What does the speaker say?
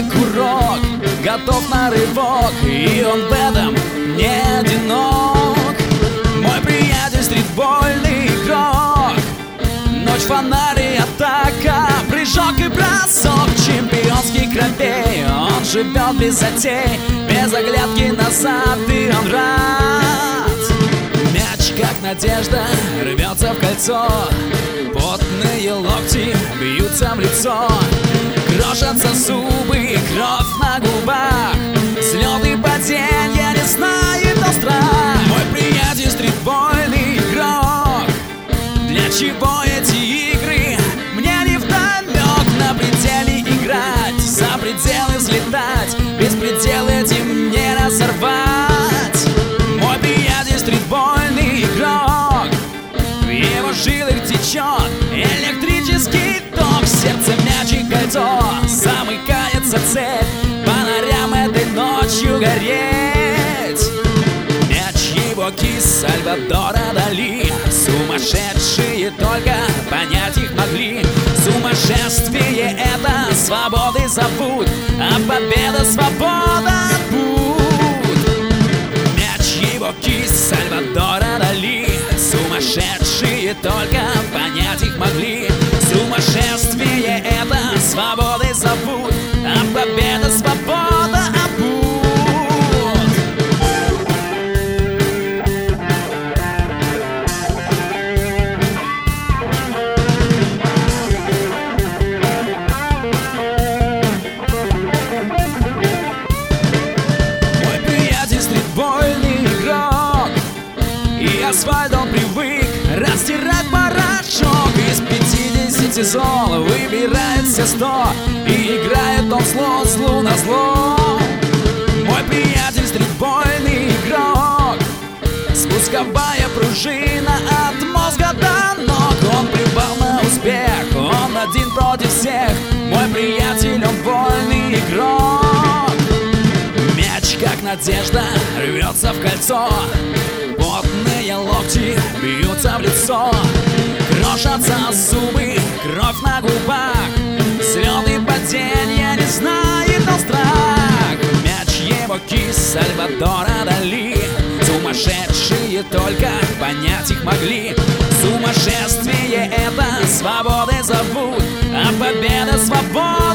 курок, готов на рывок, и он в этом не одинок. Мой приятель стритбольный игрок, ночь, фонарь и атака, прыжок и бросок чемпионских кровей. Он живет без затей, без оглядки назад, и он рад. Мяч, как надежда, рвется в кольцо, потные локти бьются в лицо, крошатся зубы, кровь на губах, взлет и паденье, не знает он страх. Мой приятель стритбольный игрок, для чего эти игры? Мне не вдомек. На пределе играть, за пределы взлетать, беспредел этим не разорвать. Мой приятель стритбольный игрок, в его жилах течет электрический ток. В сердце мяч и кольцо, замыкается цепь, фонарям этой ночью гореть. Мяч его кисть Сальвадора Дали, сумасшедшие только понять их могли. Сумасшествие это свободой зовут, а победа свобода путь. Мяч его кисть Сальвадора Дали, сумасшедшие только понять их могли. Сумасшествие это свободой зовут, а победа свобода путь. Стритбольный игрок, и асфальт он привык растирать порошок. Из 50 зол выбирает все 100, и играет он злу на зло. Мой приятель стритбольный игрок, спусковая пружина от мозга до ног. Он плевал на успех, он один против всех. Мой приятель, он вольный игрок. Как надежда рвется в кольцо, потные локти бьются в лицо, крошатся зубы, кровь на губах, взлет и паденье, не знает он страх. Мяч его кисть Сальвадора Дали, сумасшедшие только понять их могли. Сумасшествие это свободой зовут, а победа свобода.